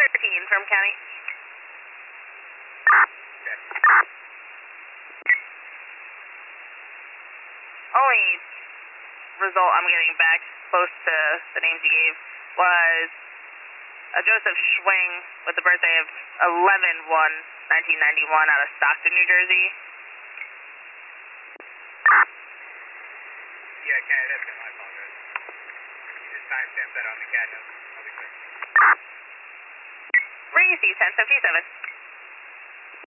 13 from County. Only result I'm getting back close to the names you gave was Joseph Schwing with the birthday of 11/1/1991 out of Stockton, New Jersey. Yeah, Kenny, that's him. I apologize. You just timestamp that on the CAD note. I'll be quick. Receive 1077.